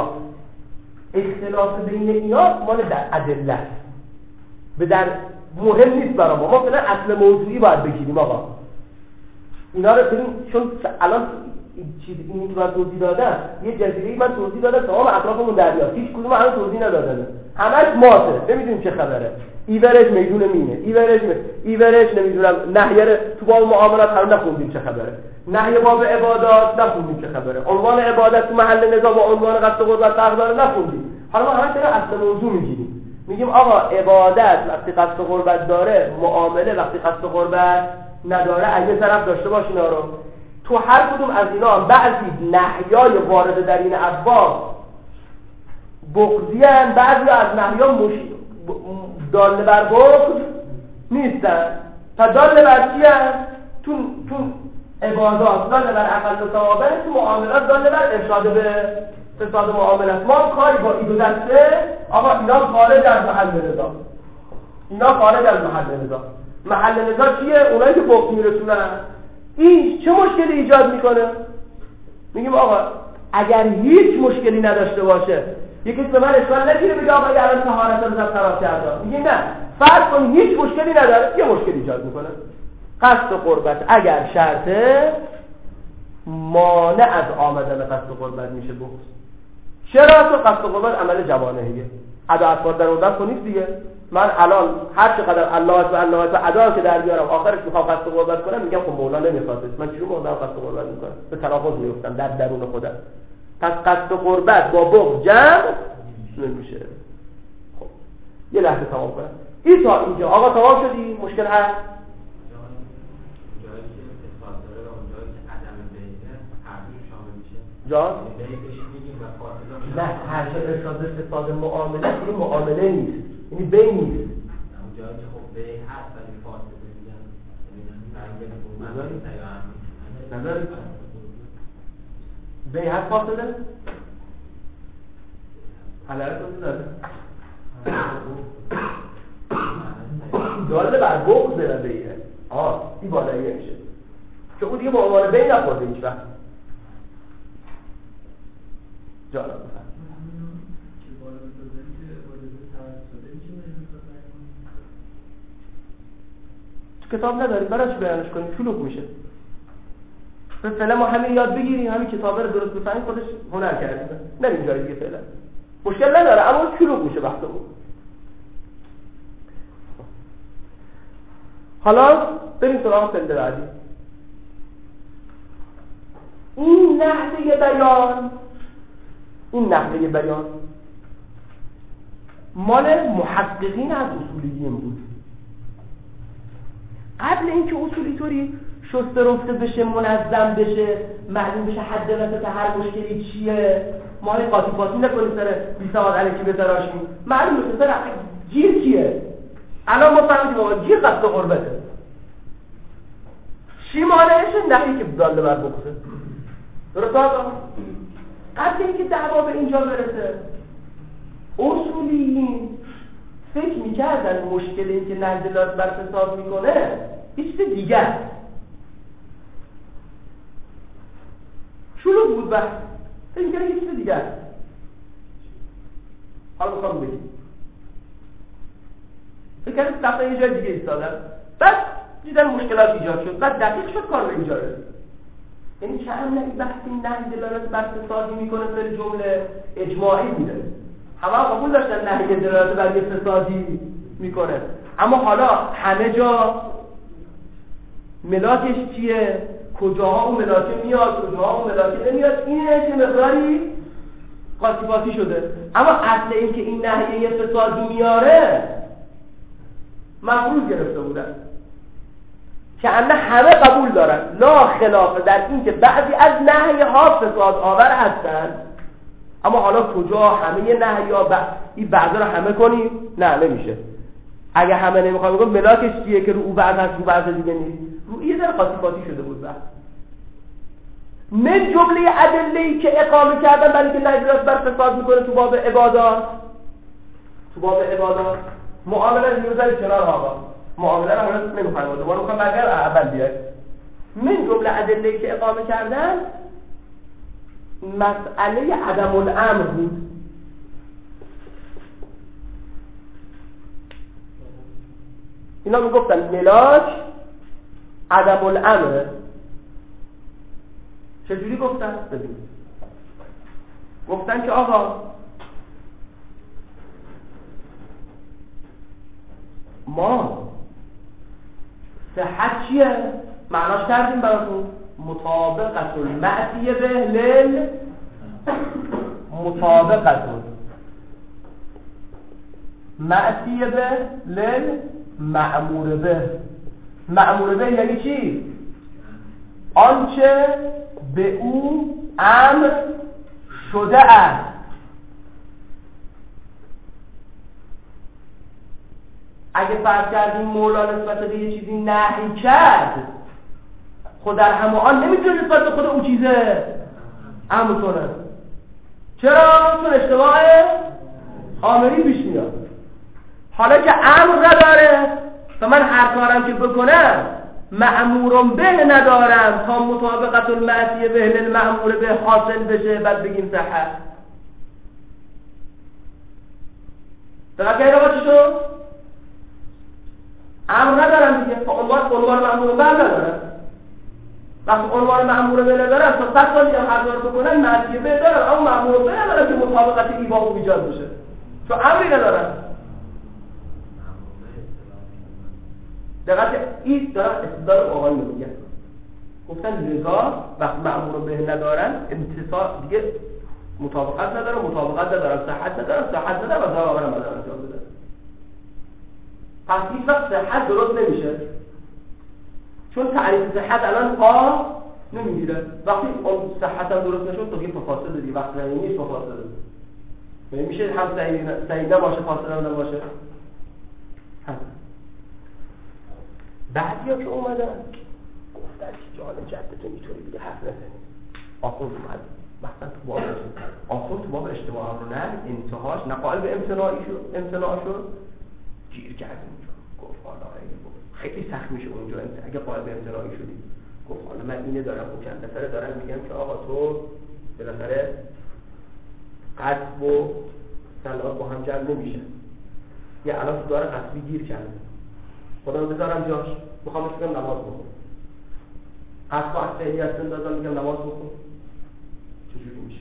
به اختلاف بین اینا مال در ادله است. به در مهم نیست برای ما. ما فعلا اصل موضوعی باید بگیریم آقا. اینا رو ببین چون الان این چیز اینی که من توضیح دادم یه جزیره‌ای من توضیح دادم تمام اطرافمون دریا، هیچ کدوم هنوز توضیح ندادن. همش ماته، نمیدونیم چه خبره. ایورش میدون مینه، ایورش می... ایورش نمیدونم نهیه تو باب معاملات هم نخوندیم چه خبره. نهی باب عبادات نخوندیم چه خبره. عنوان عبادت تو محل نزاع با عنوان قصد قربت فرق داره نخوندیم. حالا ما همش اصل موضوع میگیریم. میگیم آقا عبادت وقتی قصد قربت داره، معامله وقتی قصد قربت نداره، اگه طرف داشته باش اینا رو تو هر کدوم از اینا بعضی نهیای وارد در این ابواب بغضی ان، بعضی از نهی‌ها مش... دال بر بغض نیستن. پس دال بر چی هست؟ تو تو عبادات دال بر عقل و ثوابت، تو معاملات دال بر ارشاد به فساد معاملات. ما کاری با این دو دسته آقا اینا خارج از محل نزاع، اینا خارج از محل نزاع. محل نزاع چیه؟ اونایی که بغض میرسونن. این چه مشکلی ایجاد میکنه؟ میگیم آقا اگر هیچ مشکلی نداشته باشه، یکی به من اشکال نگیره بگه آقا اگر الان طهارت رو خراب کرده، میگیم نه فرض کن هیچ مشکلی نداره، یه مشکل ایجاد میکنه. قصد قربت اگر شرطه مانع از آمدن قصد قربت میشه بغض. چرا؟ تو قصد قربت عمل جوانحیه، ادا اطوار در اون دست نیست دیگه. من الان هر چقدر الله اکبر الله اکبر ادا که در بیارم آخرش میخوام قصد قربت کنم، میگم خب مولا نمیخواد، من چجوری مولا قصد قربت میکنم؟ به تناقض میفتم در درون خودم. پس قصد قربت با بغض جمع نمیشه. خب یه لحظه تمام کنم. این تا اینجا آقا تمام شدی؟ مشکل هست؟ جایی که اثبات داره و اونجایی که عدم بیعه هر دو شامل میشه. جا؟ بیعش میگیم و فاسد نه هر چه ارشاد به فساد معامله این معامله نیست، یعنی بیع نیست. اونجایی که خب بیع هست ولی فاسد میگن، یعنی نظر بیع هست فاسده؟ حلالت رو داده داله بر بغض و بیعه. آه این بالاییه میشه که اون دیگه با عنوان بیع نخورده هیچ وقت. جالب بفرد کتاب نداریم براش بیانش کنیم شلوغ میشه. به فعلا ما همین یاد بگیریم، همین کتابه رو درست بفهمیم، خودش هنر کردیم، نریم جای دیگه فعلا مشکل نداره، اما شلوغ میشه بحثمون. حالا بریم سراغ سنده بعدی. این نحوه بیان این نحوه بیان مال محققین از اصولیین بود. قبل اینکه اصول اینطوری شسته رفته بشه، منظم بشه، معلوم بشه حد وسط هر مشکلی چیه، ما این قاطی پاتی نکنیم سر بیسواد علیکی بتراشیم، معلوم بشه سر گیر چیه. الان ما فهمیدیم آقا گیر قصد قربته، چی مانعشه؟ نهی که داله بر بخوره. درست آقا؟ قبل اینکه دعوا به اینجا برسه اصولیین فکر میکردن مشکل این که نهی دلالت بر فساد میکنه هیچ چیز دیگه است. شلوغ بود بحث، فکر میکردن هیچ چیز دیگه است. حالا میخوام بگیم فکر کردن دفعه یه جای دیگه ایستادن، بعد دیدن مشکلات ایجاد شد، بعد دقیق شد کار به اینجا رسید. یعنی چند نهی بحثی نهی دلالت بر فسادی میکنه سر جمله اجماعی بوده، همه هم قبول داشتن نهی دلالت بر فسادی میکنه، اما حالا همه جا ملاکش چیه؟ کجاها اون ملاکه میاد، کجاها اون ملاکه نمیاد، اینه که مقداری قاطی پاتی شده. اما اصل این که این نهی فسادی میاره مفروض گرفته بودن که انه همه قبول دارن، لا خلاف در این که بعضی از نهی ها فساد آور هستن، اما حالا کجا همه نهی ها ب... این بعضا رو همه کنیم؟ نه نمیشه. اگه همه نمیخوایم بگم ملاکش چیه که رو او بعض هست رو بعض دیگه نیست، رو یه ذره قاطی پاتی شده بود. بعد من جمله ادله‌ای که اقامه کردن برای اینکه نهی دلالت بر فساد میکنه تو باب عبادات، تو باب عبادات معامله میذاری کنار آقا، معامله رو حالا نمیخوایم بود، ما رو میخوایم برگر اول بیاید. من جمله ادله‌ای که اقامه کردن مسئله عدم الامر بود. اینا میگفتن ملاک عدم الامره. چجوری گفتن؟ ببینید گفتن که آقا ما صحت چیه؟ معناش کردیم براتون مطابقت المعصیه به لل مطابقت معصیه به لل مأمور به. مأمور به یعنی چی؟ آنچه به او امر شده است. اگه فرض کردیم مولا نسبت به یه چیزی نهی کرد، خود در همه آن نمیتونه نسبت به خود اون چیزه امر کنه. چرا؟ چون اشتباه آمری پیش میاد. حالا که امر نداره و من هر کارم که بکنم مأمورم به ندارم تا مطابقت المعصیه به للمأمور به حاصل بشه، بعد بگیم صحت. دقیقا که این چی شد؟ امر ندارم دیگه، عنوان عنوان مأمور به ندارم. وقتی عنوان مأمور به ندارم تا صد سال دیگه هر کار بکنم معصیه به دارم، اما مأمور به ندارم که مطابقت ای با او ایجاد بشه، چون امری ندارم. دقیقا این دارم استدلال آقایی میگن، گفتن لذا وقتی مأمور به ندارن امتصال دیگه مطابقت ندارم، مطابقت ندارم، صحت ندارم، صحت ندارم و ضرر ندارم انجام بدم. پس هیچ وقت صحت درست نمیشه، چون تعریف صحت الان پا نمیگیره. وقتی اون صحت هم درست نشد تو دیگه فاصله دیگه وقتی نیست فاصله نمیشه، هم صحیح نباشه فاصله هم نباشه. هم بعدیا که اومدن گفتن که جان جدتون اینطوری دیگه حرف نزنید. آخوند اومد مثلا تو باب آخوند تو باب اجتماع رو نه انتهاش نقال به امتناعی شد، امتناع شد گیر کرد اونجا. گفت حالا خیلی سخت میشه اونجا اگه قائل به امتناعی شدی. گفت حالا من اینه دارم و چند نفره دارم میگم که آقا تو بالاخره قصب و صلاح با هم جمع نمیشه. یه الان تو داره قصبی گیر کرده، خودم بذارم جاش، میخوام بگم نماز بخون. قصبا از سهیت بندازم میگم نماز بخون، چجوری میشه؟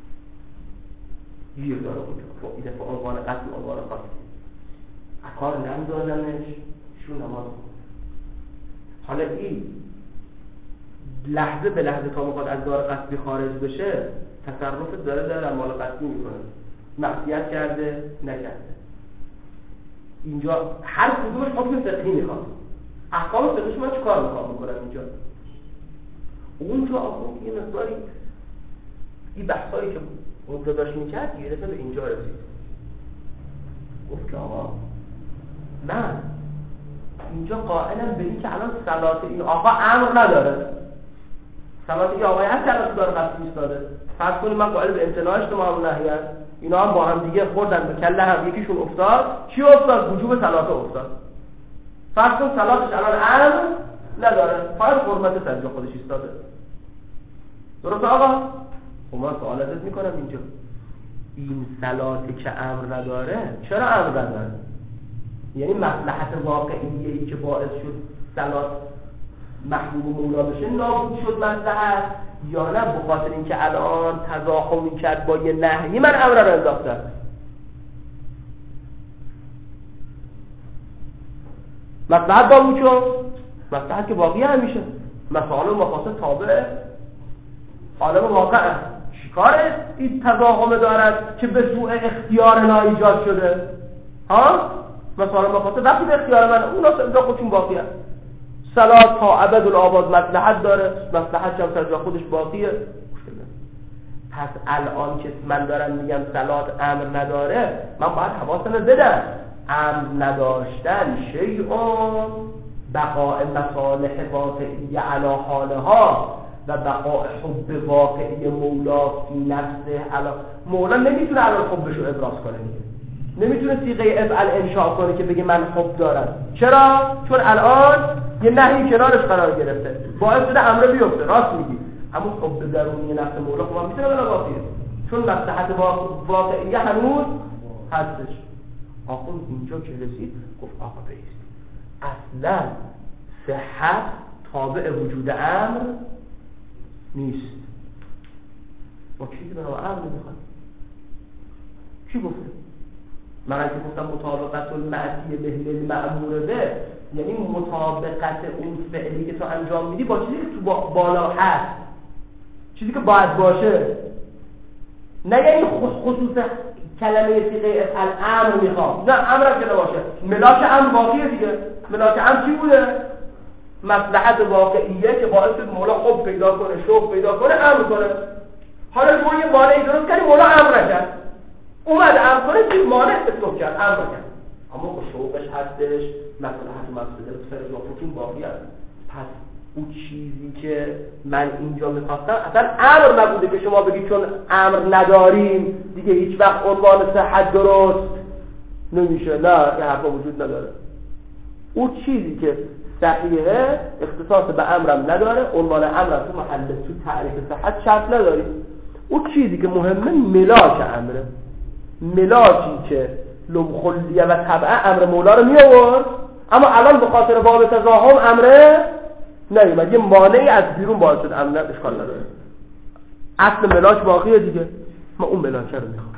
گیر داره اونجا. خب این دفعه عنوان قصب عنوان خاصی اکار نمیدازمش شو نماز بخون. حالا این لحظه به لحظه تا میخواد از دار قصبی خارج بشه تصرف داره داره مال قصبی میکنه، معصیت کرده نکرده. اینجا هر کدومش حکم فقهی میخواد. احکام فقهی من چیکار میخوام بکنم اینجا؟ اونجا آخوند یه مقداری این بحثایی که اونجا داشت میکرد یه دفعه به اینجا رسید. گفت که آقا من اینجا قائلم به این که الان صلات این آقا امر نداره. صلات این آقای هست که الان داره قصد ایستاده. فرض کنیم من قائل به امتناع اجتماع و نهی هست. اینا هم با هم دیگه خوردن به کله هم، یکیشون افتاد. چی افتاد؟ وجوب صلات افتاد. فرض کن صلاتش الان امر نداره، فقط حرمت سجده خودش ایستاده. درست آقا؟ خب من سوال ازت میکنم اینجا، این صلاتی که امر نداره چرا امر نداره؟ یعنی مصلحت واقعیه که باعث شد صلات محبوب مولا بشه نابود شد مصلحت، یا نه به خاطر اینکه الان تزاحمی کرد با یه نهی من امر رو انداختم؟ مصلحت با موچو مصلحت که باقی همیشه مسائل و مفاسد تابعه عالم واقع چیکاره این تضاهم دارد که به سوء اختیار نا ایجاد شده؟ ها؟ مسائل و مفاسد وقتی به اختیار من اونا سجا خودشون باقی هست. صلات تا ابدالآباد مصلحت داره، مصلحت هم سجا خودش باقیه. پس الان که من دارم میگم صلات امر نداره، من باید حواسم رو بدم امر نداشتن شیعون بقاء مصالح واقعی علی حالها و بقاء حب واقعی مولا فی نفسه. علا مولا نمیتونه الان حبشو ابراز کنه دیگه، نمیتونه صیغه افعل انشاء کنه که بگه من حب دارم. چرا؟ چون الان یه نهی کنارش قرار گرفته باعث شده امر بیفته. راست میگی، همون حب درونی نفس مولا خب هم میتونه بلا واقعیه، چون مصلحت واقعی هنوز هستش. آخوند اینجا که رسید گفت آقا بیست اصلا صحت تابع وجود امر نیست. ما چیزی به نام امر نمیخواد. چی گفته؟ من اگه گفتم مطابقت المعصیه به للمأمور به، یعنی مطابقت اون فعلی که تو انجام میدی با چیزی که تو بالا هست، چیزی که باید باشه، نه یعنی خصوص کلمه صیغه افعل امر میخوام، نه امر که نباشه. ملاک امر واقعیه دیگه. ملاک امر چی بوده؟ مصلحت واقعیه که باعث شد مولا خوب پیدا کنه، شوق پیدا کنه، امر کنه. حالا ما یه مانعی درست کردیم، مولا امر نکرد، اومد امر کنه، چی مانع استوب کرد، امر کرد. اما با شوقش هستش، مصلحت و مقصد فرض باقی هست. پس اون چیزی که من اینجا میخواستم اصلا امر نبوده که شما بگید چون امر نداریم دیگه هیچ وقت عنوان صحت درست نمیشه. نه، این حرفا وجود نداره. اون چیزی که صحیحه اختصاص به امرم نداره، عنوان امرم تو محل تو تعریف صحت شرط نداریم. اون چیزی که مهمه ملاک امره، ملاکی که لبخلیه و طبعه امر مولا رو می آورد، اما الان به خاطر باب تزاحم امره نیومد، یه مانعی از بیرون باعث شد امر اشکال نداره. اصل ملاک باقیه دیگه، ما اون ملاک رو میخوام.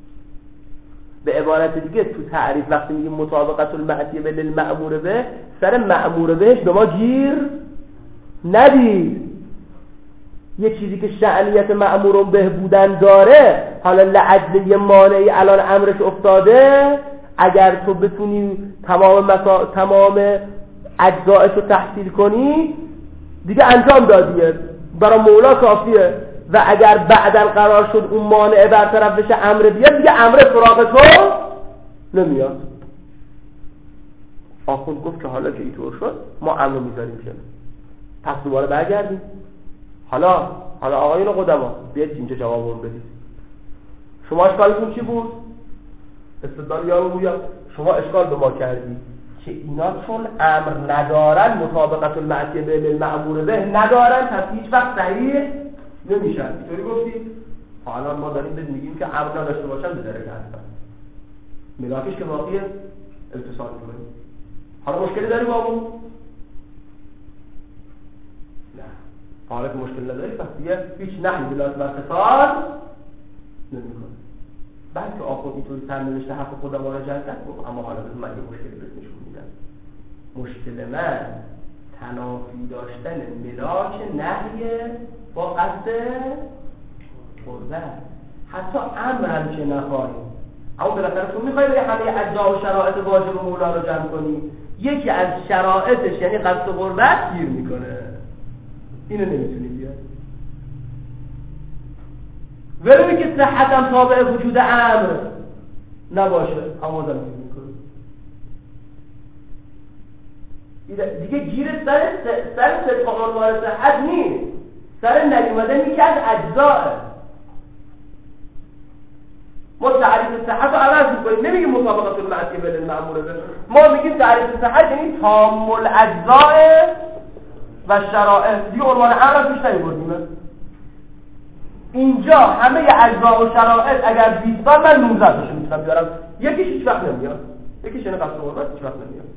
به عبارت دیگه تو تعریف وقتی میگیم مطابقت المعصیه به للمأمور به، سر مأمور بهش به ما گیر ندید. یه چیزی که شأنیت مأمور به بودن داره، حالا لعجل یه مانعی الان امرش افتاده، اگر تو بتونی تمام مسا... تمام اجزایش رو تحصیل کنی دیگه انجام دادیه، برای مولا کافیه. و اگر بعداً قرار شد اون مانع برطرف بشه امر بیاد، دیگه امر سراغ تو نمیاد. آخوند گفت که حالا که اینطور شد ما امر میذاریم که پس دوباره برگردیم. حالا حالا آقایون قدما بیاید اینجا جواب بدید. شما اشکالتون چی بود؟ استدلال یارو بویا شما اشکال به ما کردی که اینا چون امر ندارن، مطابقت المعصیه به للمأمور به ندارن، پس هیچ وقت صحیح نمیشن. اینطوری گفتی؟ حالا ما داریم بهت میگیم که امر نداشته باشن به درجه هستن، ملاکش که واقعیه اتصال میکنیم. حالا مشکلی داری با اون؟ نه. حالا که مشکل نداری پس دیگه هیچ نحی بلاد و اتصال نمیکنه. بعد که آخوند اینطوری سرنوشت حق خودم واجه کرد، اما حالا بزن من یه مشکلی بهت نشون میدم. مشکل من تنافی داشتن ملاک نهی با قصد قربت. حتی امر هم که نخواهیم، اما بالاخره تو میخوای به همه اجزا و شرایط واجب مولا رو جمع کنی، یکی از شرایطش یعنی قصد قربت گیر میکنه، اینو نمیتونی بیاری. ولی که صحت هم تابع وجود امر نباشه همازم گیر میکنه دیگه. گیر سر سر صدق عنوان صحت نیست، سر نیومدن یکی از اجزاه. ما تعریف صحت رو عوض میکنیم، نمیگیم مطابقت المعصیه بالمأمور، ما میگیم تعریف صحت یعنی تام الاجزاء و شرائط. دیگه عنوان امر رو توش نیاوردیم. اینجا همه اجزا و شرائط اگر بیست بار من نوزده تاشو میتونم بیارم، یکیش هیچ وقت نمیاد، یکیش یعنی قصد قربت هیچ وقت نمیاد.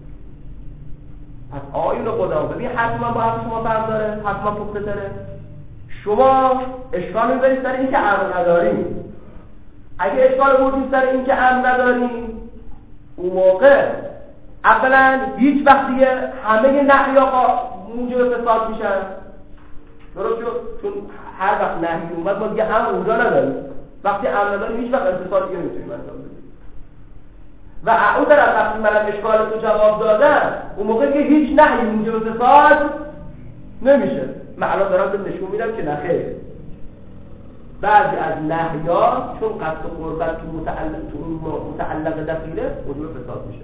پس آیون خدا ببین حتما با حرف شما فرق داره، حتما پخته تره. شما اشکال میبرید سر این که امر نداریم. اگه اشکال بردیم سر این که امر نداریم، اون موقع اولا هیچ وقت دیگه همه نحی‌ها موجب فساد میشن. درست شد؟ چون هر وقت نهی اومد ما دیگه امر اونجا نداریم. وقتی امر نداریم هیچ وقت فساد دیگه نمیتونیم انجام بدیم. و اون طرف وقتی منم اشکالت رو جواب دادم، اون موقع که هیچ نهی موجب فساد نمیشه. من الان دارم به نشون میدم که نخیر. بعضی از نهی‌ها چون قصد قربت تو متعلق تو اون متعلق دخیله موجب فساد میشه.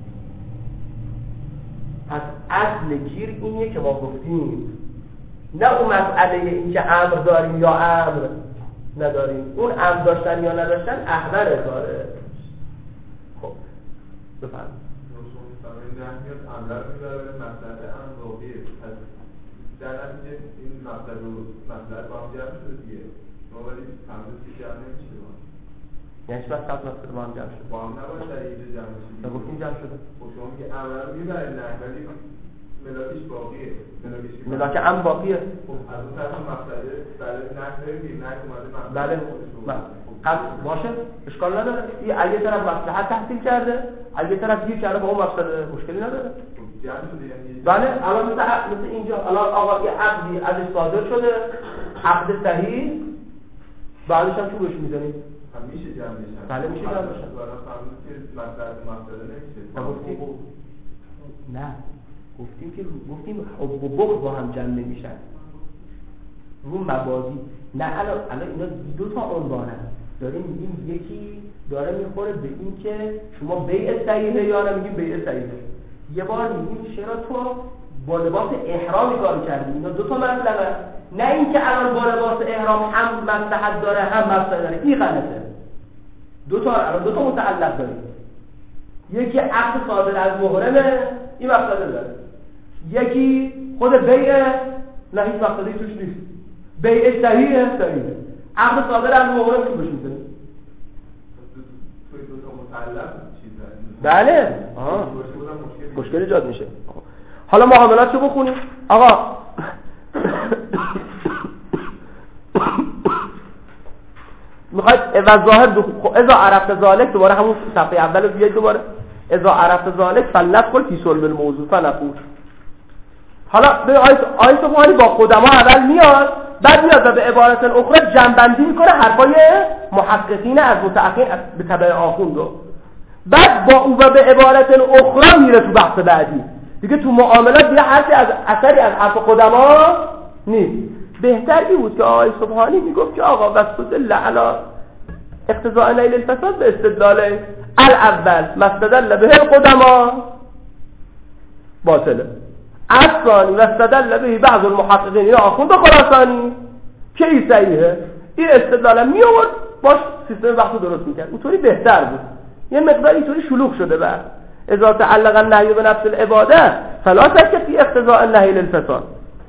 پس اصل گیر اینیه که ما گفتیم، نه اون مسئله این که امر داریم یا امر نداریم. اون امر داشتن یا نداشتن احمر کاره. خب بفرمایید. شما می‌فرمایید نهیات امر می‌ذاره مسئله امر واقعیه. پس در نتیجه این مسئله رو مسئله با هم جمع شده دیگه. ما ولی فهمید که جمع نمیشه با هم. یعنی چی وقت مسئله با هم جمع شده؟ با هم نباید در اینجا جمع شده. تا گفتیم جمع شده. خب شما میگه امر رو می‌بره نه ولی ملاکش باقیه. ملاکش ملاک امر باقیه. خب از اون طرف مسئله بله نه داریم نه اومده مسئله. بله. خب باشه اشکال نداره. این از یه طرف مصلحت تحصیل کرده، از یه طرف گیر کرده، با اون مسئله مشکلی نداره. جمع شده یعنی بله الان مثل مثل اینجا الان آقا یه عقدی ازش صادر شده، عقد صحیح، بعدش هم چوبش می‌زنید. هم میشه جمع بشن. بله میشه جمع بشن. برای فهمید که مسئله مسئله نمیشه. گفتیم نه گفتیم که گفتیم حب و بغض با هم جمع نمیشن رو مبادی. نه الان الان اینا دو تا عنوانن. داریم میگیم یکی داره میخوره به این که شما بیع صحیحه یا نه، میگیم بیع صحیحه. یه بار میگیم چرا تو با لباس احرام کار کردی. اینا دو تا مسئله. نه اینکه الان با لباس احرام هم مصلحت داره هم مفسد داره. این غلطه. دو تا الان دو تا متعلق داریم. یکی عقد صادر از محرمه، این مفسده داره. یکی خود بیع نه هیچ مفسده‌ای توش نیست. بیع صحیحه صحیحه. عقد صادر از محرم تو بشین کنید. توی دو تا متعلق چیزه. بله. آها. مشکل ایجاد میشه. حالا معاملات رو بخونیم. آقا میخواید و ظاهر دخول اذا عرفت ذالک، دوباره همون صفحه اول رو بیاید دوباره اذا عرفت ذالک فلندخل فی صلب الموضوع فنقول. حالا به آیت آیت سبحانی با قدما اول میاد، بعد میاد و به عبارت اخرى جنبندی میکنه حرفای محققین از متأخرین به تبع آخوند رو. بعد با او و به عبارت اخرى میره تو بحث بعدی. دیگه تو معاملات دیگه حرفی از اثری از حرف قدما نیست. بهتر بود که آقای سبحانی میگفت که آقا واستدل علی اقتضاء نیل الفساد به استدلال الاول مستدل به القدما باطله، الثانی واستدل به بعض المحققین یا آخوند خراسانی که این صحیحه. این استدلال می آورد باش سیستم بحث درست میکرد. اونطوری بهتر بود. یه مقدار اینطوری شلوغ شده بعد اذا تعلق النهی به نفس العباده فلا شک فی اقتضاء النهی للفساد.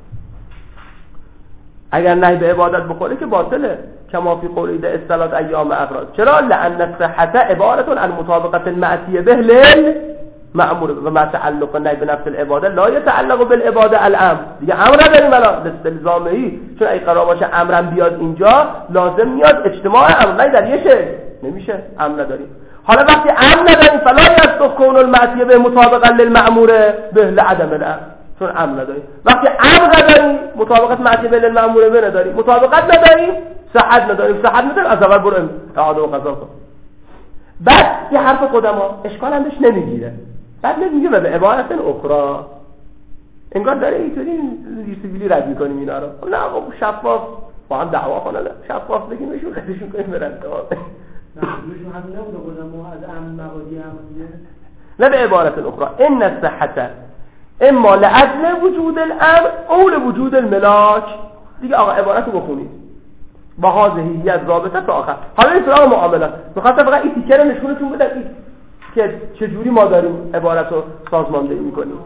اگر نهی به عبادت بخوره که باطله، کما فی قولید الصلاه ایام اغراض. چرا؟ لان الصحه عباره عن مطابقه المعصیه به للمأمور و ما تعلق النهی به نفس العباده لا يتعلق بالعباده الامر. دیگه امر نداریم الان استلزامی، چون اگه قرار باشه امرم بیاد اینجا لازم میاد اجتماع امر در یه شی نمیشه، امر نداریم. حالا وقتی امر نداریم فلا یصح کون المعصیه به مطابقه للمأمور به لعدم الامر، چون امر نداریم. وقتی امر نداریم مطابقت معصیه به للمأمور به نداریم، مطابقت نداریم صحت نداریم، صحت نداریم از اول برو اعاده و قضا کن. بعد یه حرف قدما اشکال هم بهش نمیگیره. بعد میگه به عبارت اخرى، انگار داره اینطوری ریسیبیلی رد میکنیم اینا رو. نه آقا شفاف با هم دعوا کنه، شفاف بگیم بهشون ردشون کنیم برن. نه روشون هم نبوده بودن ما از امن مقادی هم دیگه. نه به عبارت اخرى ان الصحة اما لعدل وجود الامر او لوجود الملاک. دیگه آقا عبارت رو بخونید با هذه از رابطه تا آخر. حالا این سراغ معاملات میخواستم فقط این تیکر رو نشونتون بدم این که چجوری ما داریم عبارت رو سازماندهی میکنیم.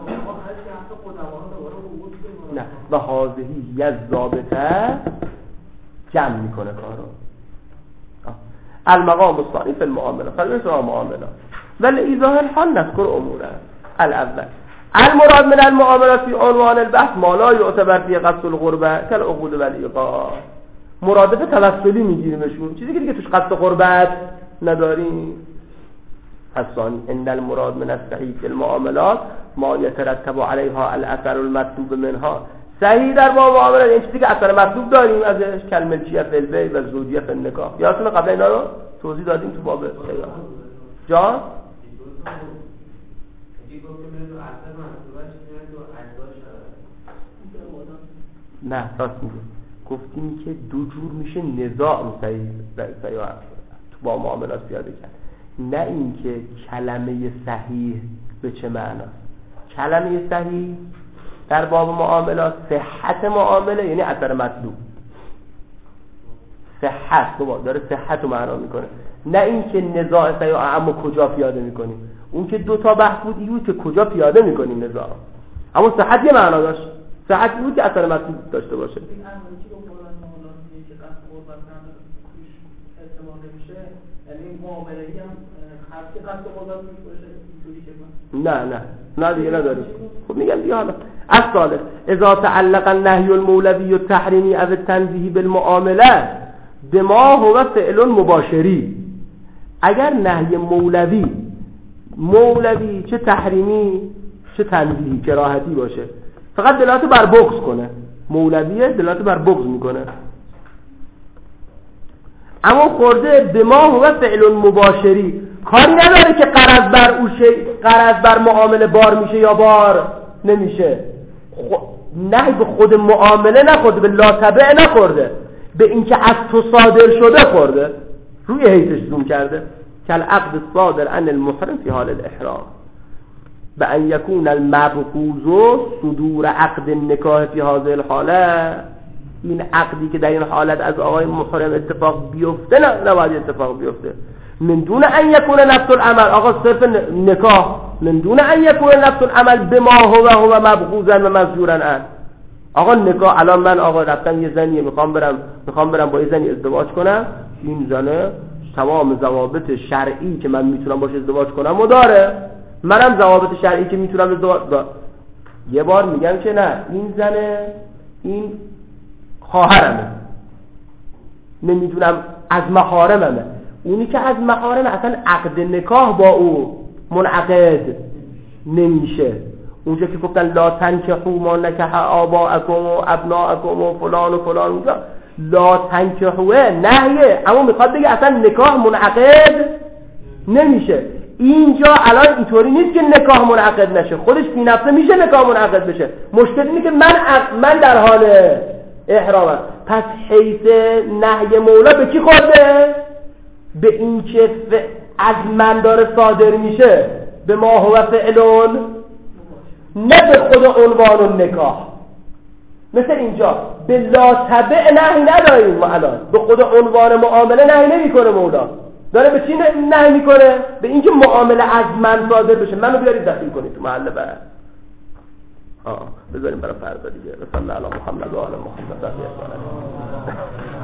نه و هذه از رابطه جمع میکنه کارو. المقام الثانی فی المعاملات. فرض سراغ معاملات ولی ایضاح الحال نذکر اموره. الاول المراد من المعاملات فی عنوان البحث ما لا یعتبر فی قصد القربه کالعقود والایقاع. مرادف توسلی میگیریمشون، چیزی که دیگه توش قصد قربت نداریم. الثانی ان المراد من الصحیح فی المعاملات ما یترتب علیها الاثر المطلوب منها. صحیح در با معاملات این چیزی که اثر مطلوب داریم ازش، کالملکیت فی البیع و زوجیت فی النکاح. یادتونه قبلا اینا رو توضیح دادیم تو باب خیار. جان نه راست میگه، گفتیم که دو جور میشه نزاع رو صحیح تو با معاملات پیاده کرد. نه اینکه کلمه صحیح به چه معناست. کلمه صحیح در باب معاملات صحت معامله یعنی اثر مطلوب. صحت بابا داره صحت رو معنا میکنه، نه اینکه نزاع صحیح اما کجا پیاده میکنیم. اون که دو تا بحث بود، این بود که کجا پیاده میکنیم نزاع، اما صحت یه معنا داشت. صحت بود که اثر مطلوب داشته باشه. این امری که گفتن معاملاتی که قصد قربت توش اعتبار نمیشه، یعنی معامله‌ای هم خاص قصد قربت توش باشه اینطوری که نه نه نه دیگه نداریم. خب میگم دیگه حالا الثالث اذا تعلق النهي المولوي التحريمي او التنزيهي بالمعامله بما هو فعل مباشری. اگر نهی مولوی مولوی چه تحریمی چه تنزیهی کراهتی باشه، فقط دلالت بر بغض کنه، مولویه دلالت بر بغض میکنه، اما خورده به ما هو فعل مباشری، کاری نداره که قرض بر او شی قرض بر معامله بار میشه یا بار نمیشه. خ... نه به خود معامله نخورده، به لا تبع نخورده، به اینکه از تو صادر شده خورده، روی هیتش زوم کرده. کل عقد الصادر عن المحرم فی حال الاحرام به ان یکون المبغوض صدور عقد النکاح فی هذه الحاله. این عقدی که در این حالت از آقای محرم اتفاق بیفته نه نباید اتفاق بیفته. من دون ان یکون نفس العمل، آقا صرف نکاح، من دون ان یکون نفس العمل بما هو هو مبغوضا و مزجورا عنه. آقا نکاح، الان من آقا رفتم یه زنی میخوام برم میخوام برم با یه زنی ازدواج کنم، این زنه تمام ضوابط شرعی که من میتونم باشه ازدواج کنم و داره، منم ضوابط شرعی که میتونم ازدواج با. یه بار میگم که نه این زنه این خواهرمه، نمیدونم از محارممه، اونی که از محارمه اصلا عقد نکاح با او منعقد نمیشه. اونجا که گفتن لا تنکحوا ما نکح آباءکم و ابناءکم و فلان و فلان، اونجا لا تنکحوا نهیه، اما میخواد بگه اصلا نکاح منعقد نمیشه. اینجا الان اینطوری نیست که نکاح منعقد نشه، خودش بی نفسه میشه نکاح منعقد بشه. مشکل اینه که من من در حال احرامم. پس حیث نهی مولا به کی خورده؟ به این که از من داره صادر میشه، به ما هو فعلون، نه به خود عنوان نکاح. مثل اینجا به لا تبع نهی نداریم ما، الان به خود عنوان معامله نهی نمی کنه مولا، داره به چی نهی میکنه؟ به اینکه معامله از من صادر بشه، منو بیارید دخیل کنید تو محل بعد. آه بذاریم برای فردا دیگه. صلی الله علی محمد و آل محمد.